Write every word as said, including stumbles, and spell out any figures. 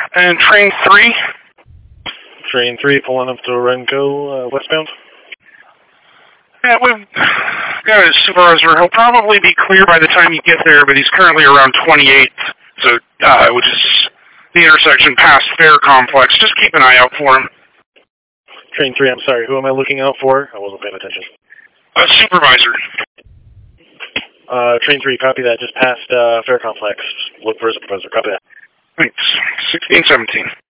And train three? Train three pulling up to Renko, uh, westbound. Yeah, we've got a supervisor. He'll probably be clear by the time you get there, but he's currently around twenty-eighth, so, uh, which is the intersection past Fair Complex. Just keep an eye out for him. Train three, I'm sorry, who am I looking out for? I wasn't paying attention. A supervisor. Uh, train three, copy that. Just past, uh, Fair Complex. Look for a supervisor. Copy that. Thanks. sixteen seventeen.